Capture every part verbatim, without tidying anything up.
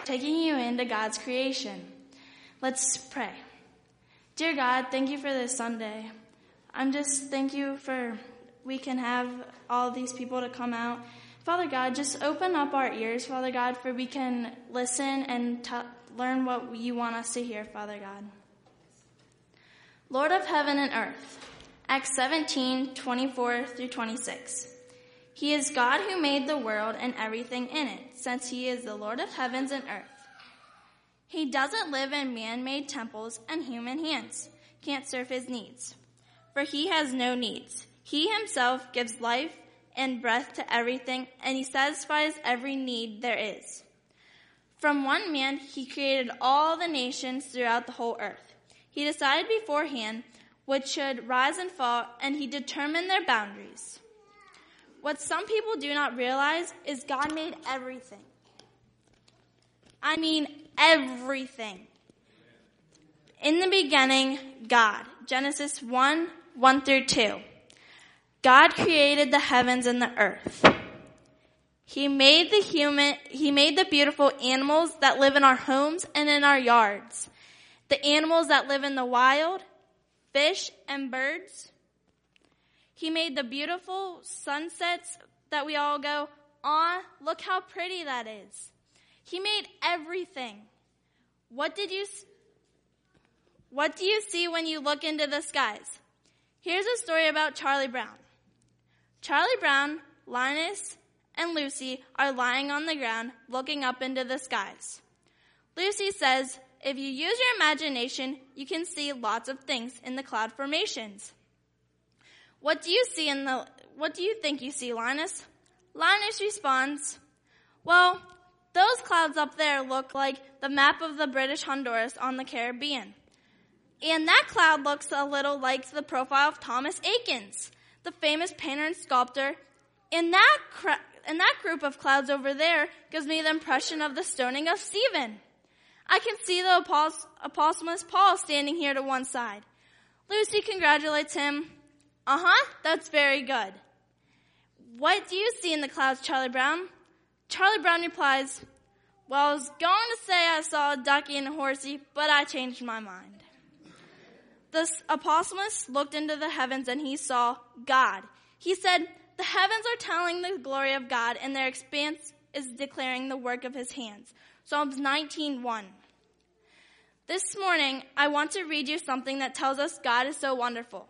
taking you into God's creation. Let's pray. Dear God, thank you for this Sunday. I'm just thank you for we can have all these people to come out. Father God, just open up our ears, Father God, for we can listen and t- learn what you want us to hear, Father God. Lord of heaven and earth, Acts seventeen, twenty-four through twenty-six. He is God who made the world and everything in it, since he is the Lord of heavens and earth. He doesn't live in man-made temples, and human hands can't serve his needs, for he has no needs. He himself gives life and breath to everything, and he satisfies every need there is. From one man, he created all the nations throughout the whole earth. He decided beforehand which should rise and fall, and he determined their boundaries. What some people do not realize is God made everything. I mean everything. In the beginning, God. Genesis one, one through two. God created the heavens and the earth. He made the human, he made the beautiful animals that live in our homes and in our yards. The animals that live in the wild, fish and birds. He made the beautiful sunsets that we all go, "Aw, look how pretty that is." He made everything. What did you, what do you see when you look into the skies? Here's a story about Charlie Brown. Charlie Brown, Linus, and Lucy are lying on the ground looking up into the skies. Lucy says, if you use your imagination, you can see lots of things in the cloud formations. What do you see in the, what do you think you see, Linus? Linus responds, well, those clouds up there look like the map of the British Honduras on the Caribbean. And that cloud looks a little like the profile of Thomas Akins, the famous painter and sculptor. And that, cra- and that group of clouds over there gives me the impression of the stoning of Stephen. I can see the apost- Apostle Paul standing here to one side. Lucy congratulates him. Uh-huh, that's very good. What do you see in the clouds, Charlie Brown? Charlie Brown replies, well, I was going to say I saw a ducky and a horsey, but I changed my mind. The apostlist looked into the heavens and he saw God. He said, the heavens are telling the glory of God, and their expanse is declaring the work of his hands. Psalms nineteen, one. This morning, I want to read you something that tells us God is so wonderful.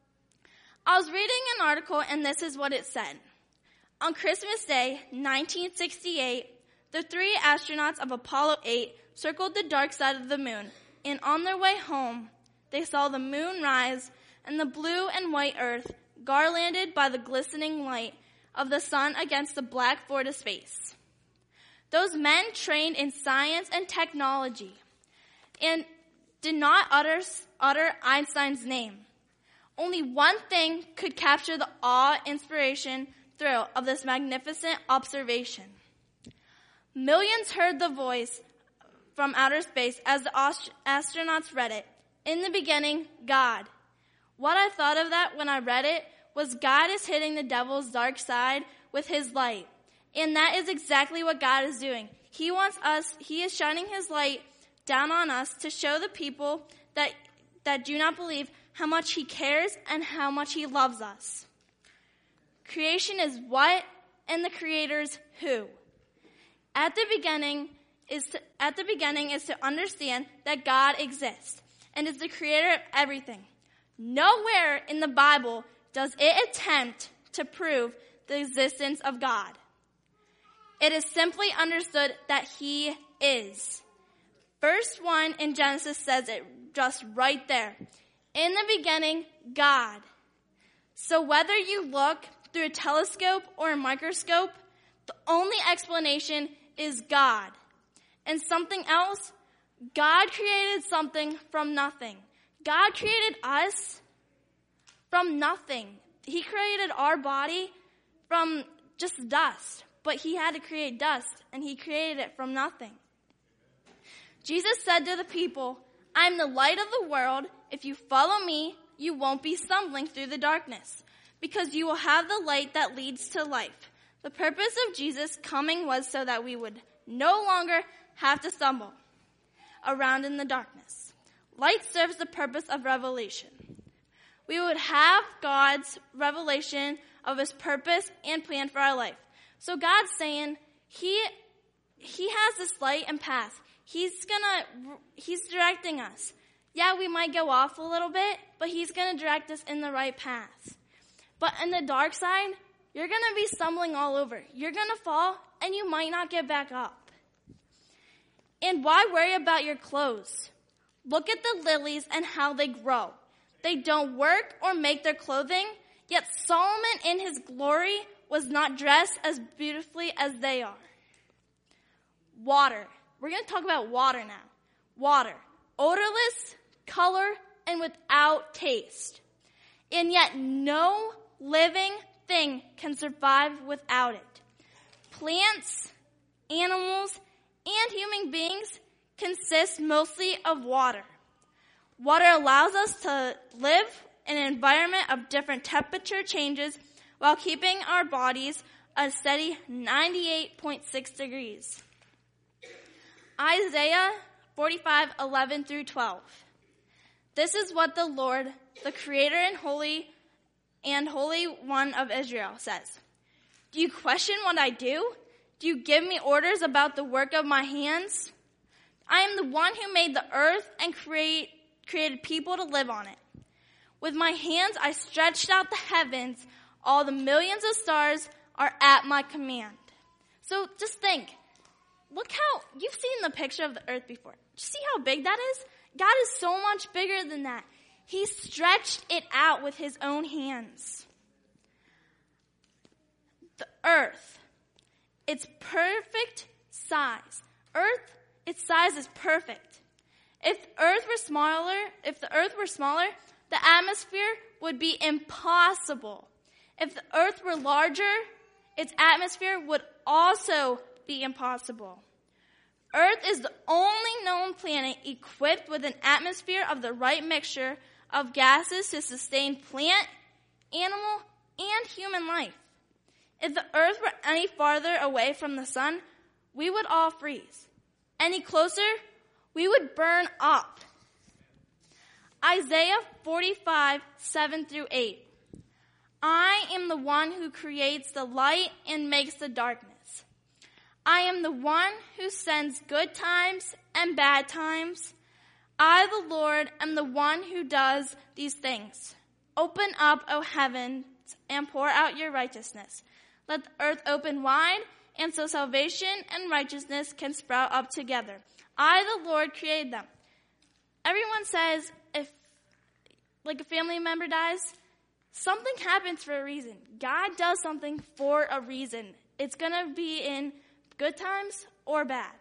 I was reading an article, and this is what it said. On Christmas Day, nineteen sixty-eight, the three astronauts of Apollo eight circled the dark side of the moon, and on their way home, they saw the moon rise and the blue and white earth garlanded by the glistening light of the sun against the black void of space. Those men trained in science and technology and did not utter, utter Einstein's name. Only one thing could capture the awe, inspiration, thrill of this magnificent observation. Millions heard the voice from outer space as the ast- astronauts read it. In the beginning, God. What I thought of that when I read it was God is hitting the devil's dark side with his light. And that is exactly what God is doing. He wants us, he is shining his light down on us to show the people that, that do not believe how much he cares and how much he loves us. Creation is what and the creator's who. At the beginning is to, at the beginning is to understand that God exists and is the creator of everything. Nowhere in the Bible does it attempt to prove the existence of God. It is simply understood that he is. Verse one in Genesis says it just right there. In the beginning, God. So whether you look through a telescope or a microscope, the only explanation is God. And something else, God created something from nothing. God created us from nothing. He created our body from just dust. But he had to create dust, and he created it from nothing. Jesus said to the people, I'm the light of the world. If you follow me, you won't be stumbling through the darkness, because you will have the light that leads to life. The purpose of Jesus' coming was so that we would no longer have to stumble around in the darkness. Light serves the purpose of revelation. We would have God's revelation of his purpose and plan for our life. So God's saying he he has this light and path. He's gonna he's directing us. Yeah, we might go off a little bit, but he's gonna direct us in the right path. But in the dark side, you're gonna be stumbling all over. You're gonna fall and you might not get back up. And why worry about your clothes? Look at the lilies and how they grow. They don't work or make their clothing, yet Solomon in his glory was not dressed as beautifully as they are. Water. We're going to talk about water now. Water. Odorless, color, and without taste. And yet no living thing can survive without it. Plants, animals, and human beings consist mostly of water. Water allows us to live in an environment of different temperature changes while keeping our bodies a steady ninety-eight point six degrees. Isaiah forty-five, eleven through twelve. This is what the Lord, the Creator and Holy and Holy One of Israel says. Do you question what I do? Do you give me orders about the work of my hands? I am the one who made the earth and create, created people to live on it. With my hands I stretched out the heavens. All the millions of stars are at my command. So just think. Look how, you've seen the picture of the earth before. Do you see how big that is? God is so much bigger than that. He stretched it out with his own hands. The earth, its perfect size. Earth, its size is perfect. If earth were smaller, if the earth were smaller, the atmosphere would be impossible. If the earth were larger, its atmosphere would also be impossible. Earth is the only known planet equipped with an atmosphere of the right mixture of gases to sustain plant, animal, and human life. If the earth were any farther away from the sun, we would all freeze. Any closer, we would burn up. Isaiah forty-five, seven through eight. I am the one who creates the light and makes the darkness. I am the one who sends good times and bad times. I, the Lord, am the one who does these things. Open up, O heavens, and pour out your righteousness. Let the earth open wide, and so salvation and righteousness can sprout up together. I, the Lord, created them. Everyone says if, like, a family member dies, something happens for a reason. God does something for a reason. It's going to be in good times or bad.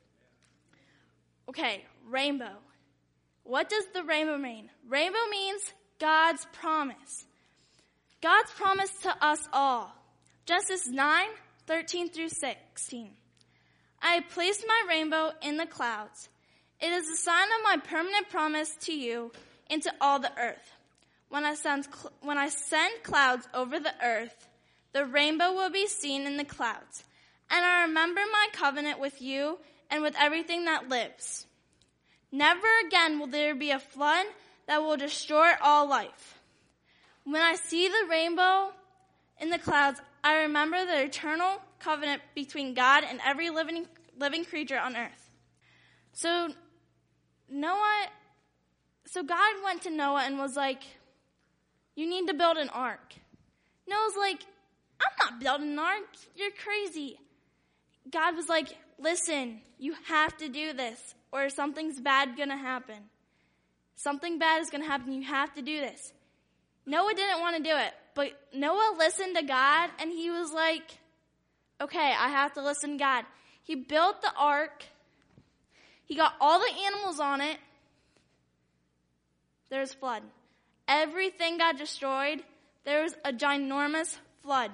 Okay, rainbow. What does the rainbow mean? Rainbow means God's promise. God's promise to us all. Genesis nine, thirteen through sixteen. I have placed my rainbow in the clouds. It is a sign of my permanent promise to you and to all the earth. When I send, when I send clouds over the earth, the rainbow will be seen in the clouds. And I remember my covenant with you and with everything that lives. Never again will there be a flood that will destroy all life. When I see the rainbow in the clouds, I remember the eternal covenant between God and every living living creature on earth. So Noah, so God went to Noah and was like, you need to build an ark. Noah's like, I'm not building an ark. You're crazy. God was like, listen, you have to do this or something's bad going to happen. Something bad is going to happen. You have to do this. Noah didn't want to do it, but Noah listened to God and he was like, okay, I have to listen to God. He built the ark. He got all the animals on it. There's flood. Everything got destroyed. There was a ginormous flood.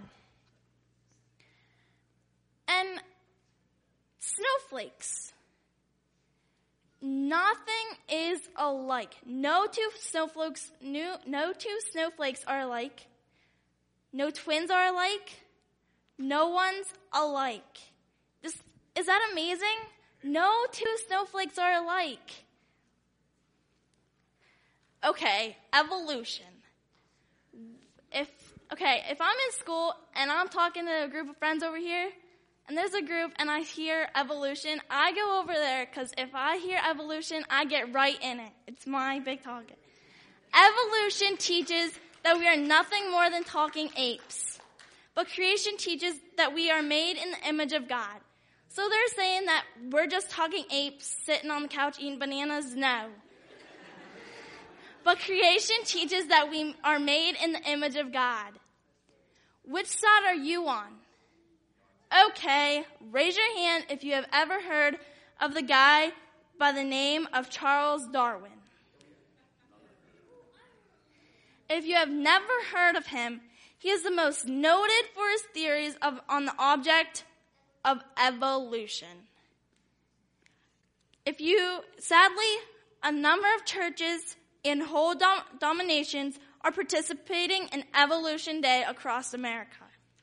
And snowflakes. Nothing is alike. No two snowflakes, no, no two snowflakes are alike. No twins are alike. No one's alike. This, is that amazing? No two snowflakes are alike. Okay, evolution. If okay, if I'm in school and I'm talking to a group of friends over here, and there's a group and I hear evolution, I go over there because if I hear evolution, I get right in it. It's my big target. Evolution teaches that we are nothing more than talking apes. But creation teaches that we are made in the image of God. So they're saying that we're just talking apes sitting on the couch eating bananas? No. But creation teaches that we are made in the image of God. Which side are you on? Okay, raise your hand if you have ever heard of the guy by the name of Charles Darwin. If you have never heard of him, he is the most noted for his theories of, on the object of evolution. If you, sadly, a number of churches in whole dom- dominations are participating in Evolution Day across America.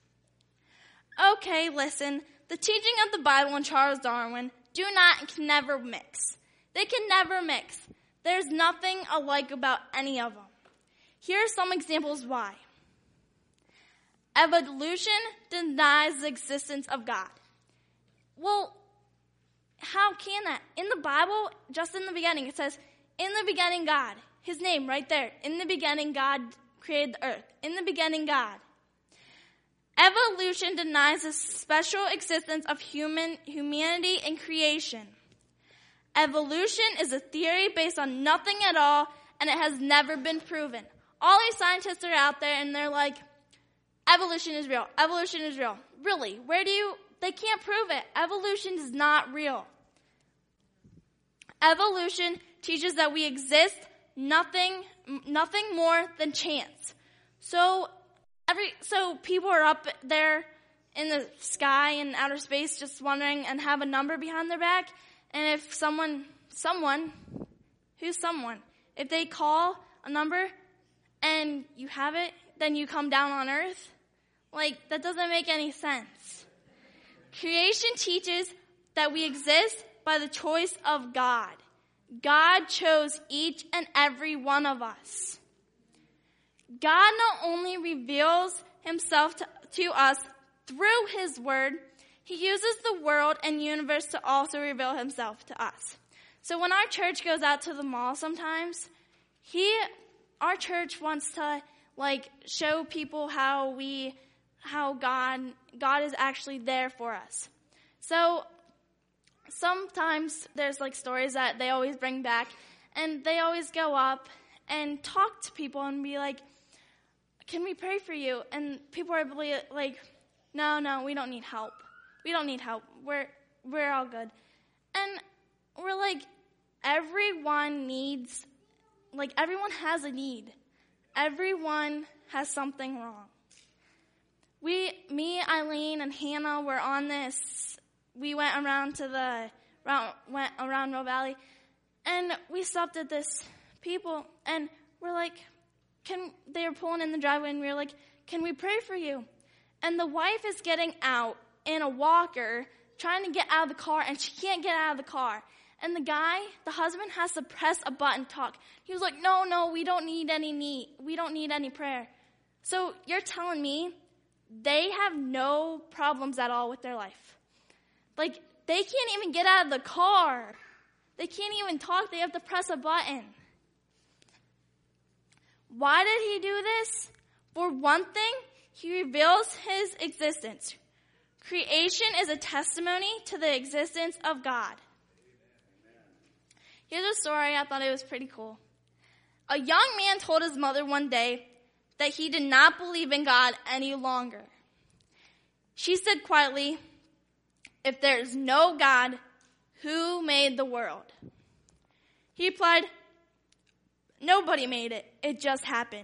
Okay, listen, the teaching of the Bible and Charles Darwin do not and can never mix. They can never mix. There's nothing alike about any of them. Here are some examples why. Evolution denies the existence of God. Well, how can that? In the Bible, just in the beginning, it says, in the beginning, God. His name right there. In the beginning, God created the earth. In the beginning, God. Evolution denies the special existence of human humanity and creation. Evolution is a theory based on nothing at all, and it has never been proven. All these scientists are out there, and they're like, evolution is real. Evolution is real. Really? Where do you... They can't prove it. Evolution is not real. Evolution teaches that we exist nothing, nothing more than chance. So... Every, so people are up there in the sky and outer space just wondering and have a number behind their back. And if someone, someone, who's someone? If they call a number and you have it, then you come down on earth? Like, that doesn't make any sense. Creation teaches that we exist by the choice of God. God chose each and every one of us. God not only reveals himself to, to us through his word, he uses the world and universe to also reveal himself to us. So when our church goes out to the mall sometimes, he, our church wants to like show people how we, how God, God is actually there for us. So sometimes there's like stories that they always bring back, and they always go up and talk to people and be like, can we pray for you? And people are like, no, no, we don't need help. We don't need help. We're we're all good. And we're like, everyone needs, like everyone has a need. Everyone has something wrong. We, me, Eileen, and Hannah were on this. We went around to the, around, went around Mill Valley, and we stopped at this people, and we're like, Can they were pulling in the driveway, and we were like, can we pray for you? And the wife is getting out in a walker, trying to get out of the car, and she can't get out of the car. And the guy, the husband, has to press a button to talk. He was like, no, no, we don't need any need. We don't need any prayer. So you're telling me they have no problems at all with their life. Like, they can't even get out of the car. They can't even talk. They have to press a button. Why did he do this? For one thing, he reveals his existence. Creation is a testimony to the existence of God. Here's a story. I thought it was pretty cool. A young man told his mother one day that he did not believe in God any longer. She said quietly, if there is no God, who made the world? He replied, nobody made it. It just happened.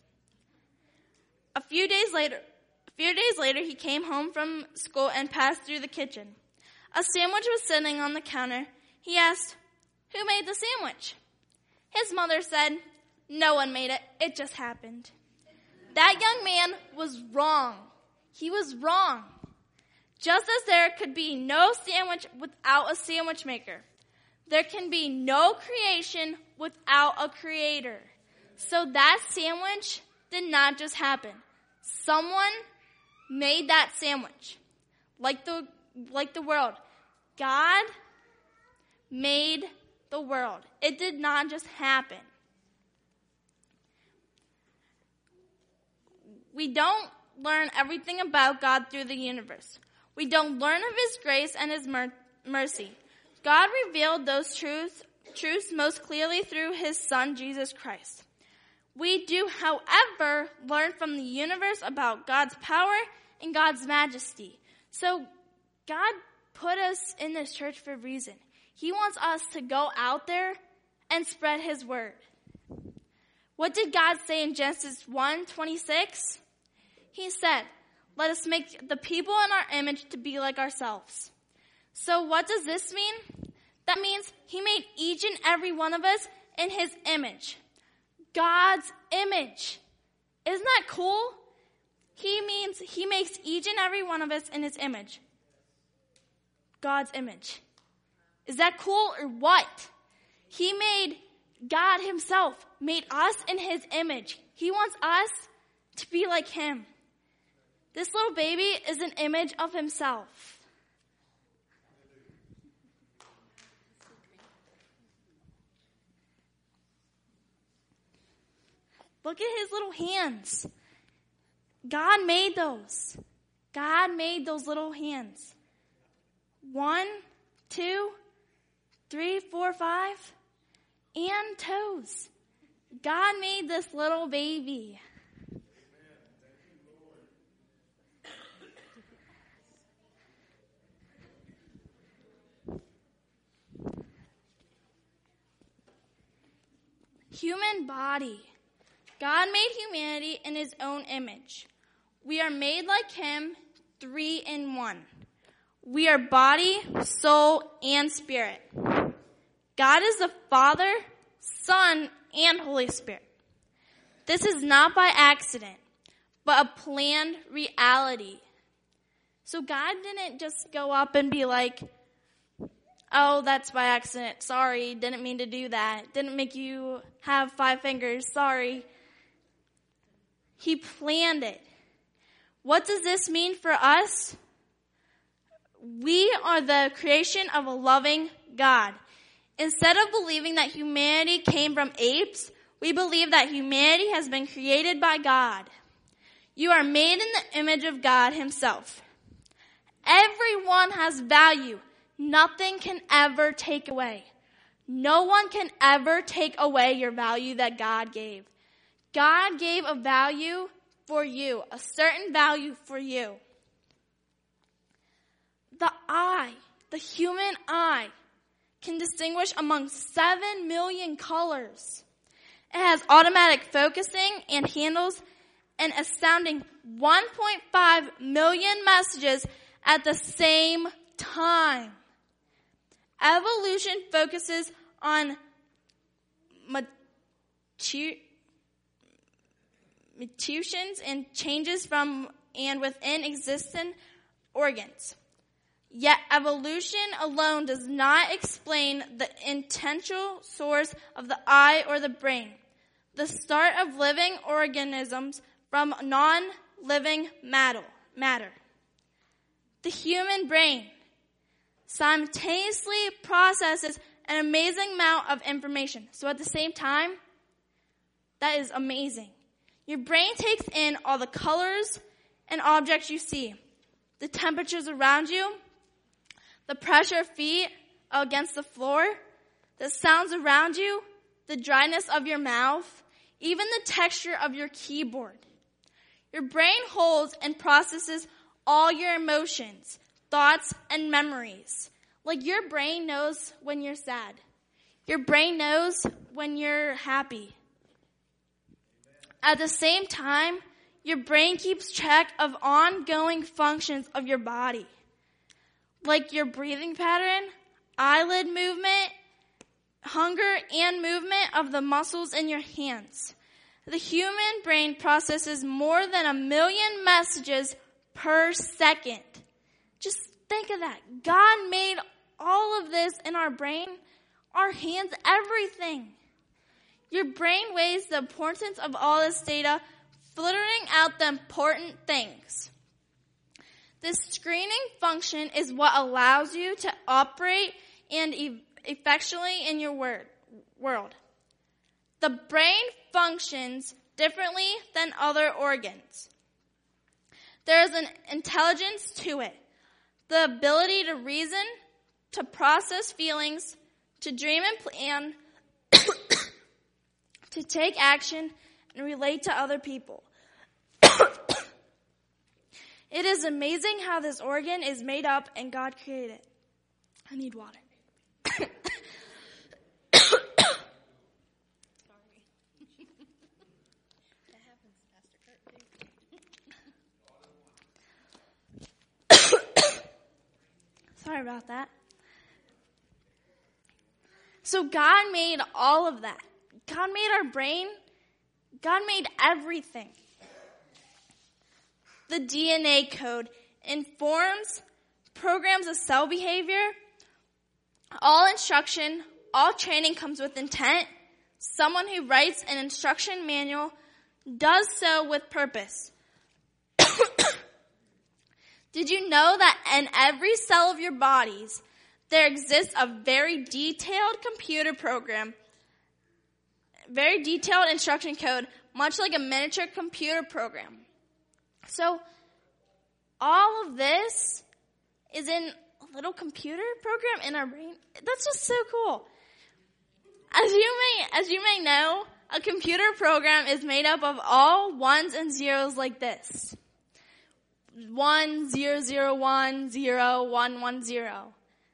A few days later, a few days later, he came home from school and passed through the kitchen. A sandwich was sitting on the counter. He asked, who made the sandwich? His mother said, no one made it. It just happened. That young man was wrong. He was wrong. Just as there could be no sandwich without a sandwich maker, there can be no creation without a creator. So that sandwich did not just happen. Someone made that sandwich. Like the, like the world. God made the world. It did not just happen. We don't learn everything about God through the universe. We don't learn of His grace and His mer- mercy. God revealed those truths, truths most clearly through His Son, Jesus Christ. We do, however, learn from the universe about God's power and God's majesty. So God put us in this church for a reason. He wants us to go out there and spread His word. What did God say in Genesis one twenty-six? He said, let us make the people in our image to be like ourselves. So what does this mean? That means He made each and every one of us in His image. God's image. Isn't that cool? He means He makes each and every one of us in His image. God's image. Is that cool or what? He made, God Himself made us in His image. He wants us to be like Him. This little baby is an image of Himself. Look at His little hands. God made those. God made those little hands. One, two, three, four, five, and toes. God made this little baby. Human body. God made humanity in His own image. We are made like Him, three in one. We are body, soul, and spirit. God is the Father, Son, and Holy Spirit. This is not by accident, but a planned reality. So God didn't just go up and be like, oh, that's by accident. Sorry, didn't mean to do that. Didn't make you have five fingers. Sorry. He planned it. What does this mean for us? We are the creation of a loving God. Instead of believing that humanity came from apes, we believe that humanity has been created by God. You are made in the image of God Himself. Everyone has value. Nothing can ever take away. No one can ever take away your value that God gave. God gave a value for you, a certain value for you. The eye, the human eye, can distinguish among seven million colors. It has automatic focusing and handles an astounding one point five million messages at the same time. Evolution focuses on mutations and changes from and within existing organs. Yet evolution alone does not explain the intentional source of the eye or the brain, the start of living organisms from non-living matter. matter. The human brain simultaneously processes an amazing amount of information. So at the same time, that is amazing. Your brain takes in all the colors and objects you see, the temperatures around you, the pressure of feet against the floor, the sounds around you, the dryness of your mouth, even the texture of your keyboard. Your brain holds and processes all your emotions, thoughts, and memories. Like your brain knows when you're sad. Your brain knows when you're happy. At the same time, your brain keeps track of ongoing functions of your body, like your breathing pattern, eyelid movement, hunger, and movement of the muscles in your hands. The human brain processes more than a million messages per second. Just think of that. God made all of this in our brain, our hands, everything. Your brain weighs the importance of all this data, filtering out the important things. This screening function is what allows you to operate and e- effectually in your word, world. The brain functions differently than other organs. There is an intelligence to it, the ability to reason, to process feelings, to dream and plan, to take action, and relate to other people. It is amazing how this organ is made up and God created it. I need water. Sorry about that. So God made all of that. God made our brain. God made everything. The D N A code informs, programs the cell behavior. All instruction, all training comes with intent. Someone who writes an instruction manual does so with purpose. Did you know that in every cell of your bodies, there exists a very detailed computer program, very detailed instruction code, much like a miniature computer program? So, all of this is in a little computer program in our brain. That's just so cool. As you may, as you may know, a computer program is made up of all ones and zeros like this. One, zero, zero, one, zero, one, one, zero.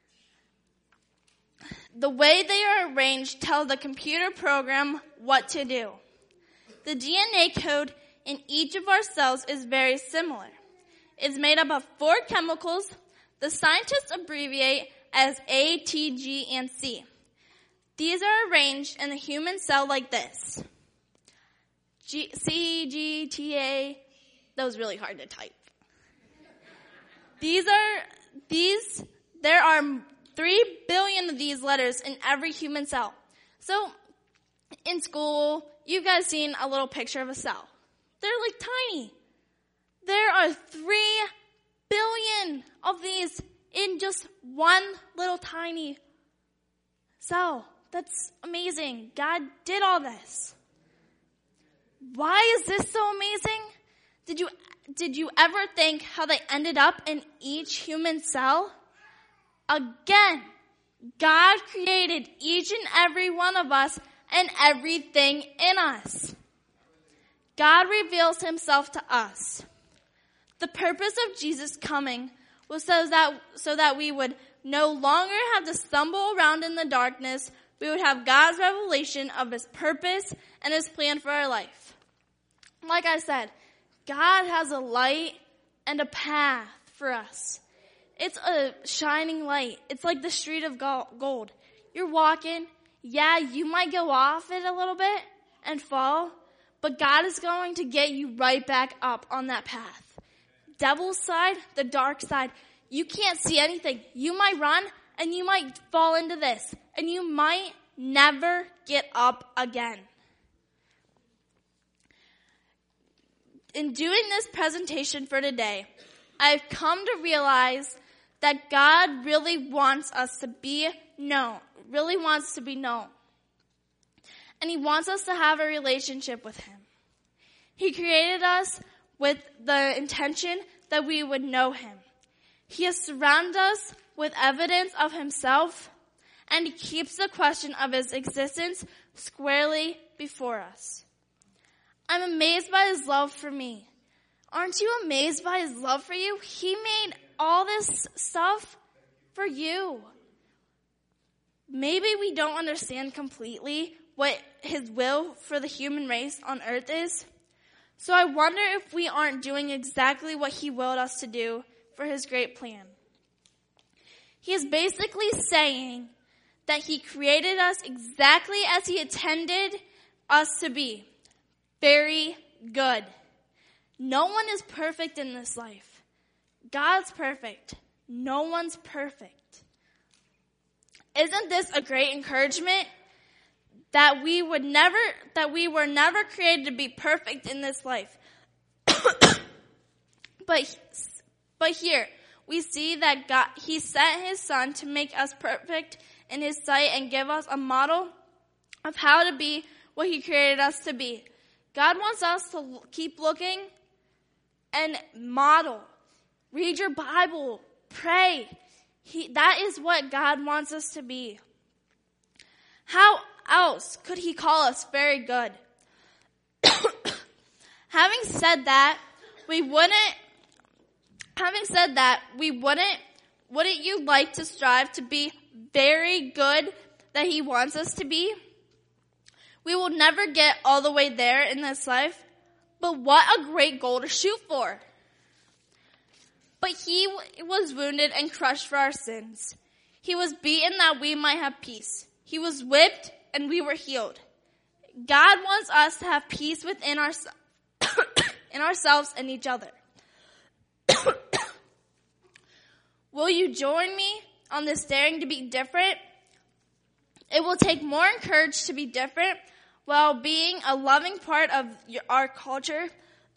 The way they are arranged tells the computer program what to do. The D N A code in each of our cells is very similar. It's made up of four chemicals the scientists abbreviate as A, T, G, and C. These are arranged in the human cell like this. G, C, G, T, A. That was really hard to type. These are, these, there are three billion of these letters in every human cell. So, in school, you guys seen a little picture of a cell. They're like tiny. There are three billion of these in just one little tiny cell. That's amazing. God did all this. Why is this so amazing? Did you did you ever think how they ended up in each human cell? Again, God created each and every one of us and everything in us. God reveals himself to us. The purpose of Jesus coming was so that, so that we would no longer have to stumble around in the darkness. We would have God's revelation of his purpose and his plan for our life. Like I said, God has a light and a path for us. It's a shining light. It's like the street of gold. You're walking. Yeah, you might go off it a little bit and fall, but God is going to get you right back up on that path. Devil's side, the dark side, you can't see anything. You might run and you might fall into this and you might never get up again. In doing this presentation for today, I've come to realize that God really wants us to be known, really wants to be known. And he wants us to have a relationship with him. He created us with the intention that we would know him. He has surrounded us with evidence of himself, and he keeps the question of his existence squarely before us. I'm amazed by his love for me. Aren't you amazed by his love for you? He made all this stuff for you. Maybe we don't understand completely what his will for the human race on earth is. So I wonder if we aren't doing exactly what he willed us to do for his great plan. He is basically saying that he created us exactly as he intended us to be. Very good. No one is perfect in this life. God's perfect. No one's perfect. Isn't this a great encouragement? That we would never, that we were never created to be perfect in this life. but, but here, we see that God, He sent His Son to make us perfect in His sight and give us a model of how to be what He created us to be. God wants us to keep looking and model. Read your Bible. Pray. He, that is what God wants us to be. How else could He call us very good? Having said that, we wouldn't, having said that, we wouldn't, wouldn't you like to strive to be very good that He wants us to be? We will never get all the way there in this life, but what a great goal to shoot for. But He was wounded and crushed for our sins. He was beaten that we might have peace. He was whipped and we were healed. God wants us to have peace within our, in ourselves and each other. Will you join me on this daring to be different? It will take more courage to be different while being a loving part of your, our culture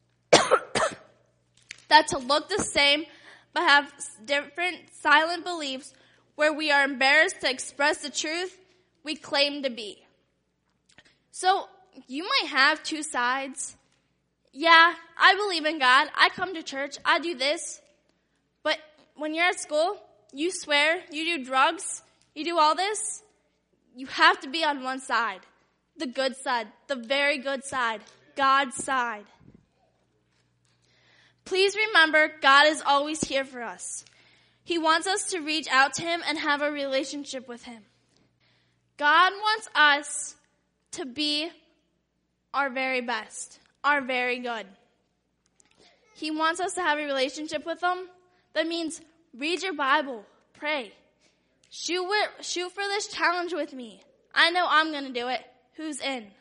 that to look the same but have different silent beliefs where we are embarrassed to express the truth we claim to be. So you might have two sides. Yeah, I believe in God. I come to church. I do this. But when you're at school, you swear, you do drugs, you do all this. You have to be on one side. The good side. The very good side. God's side. Please remember, God is always here for us. He wants us to reach out to Him and have a relationship with Him. God wants us to be our very best, our very good. He wants us to have a relationship with Him. That means read your Bible, pray. Shoot, with, shoot for this challenge with me. I know I'm going to do it. Who's in?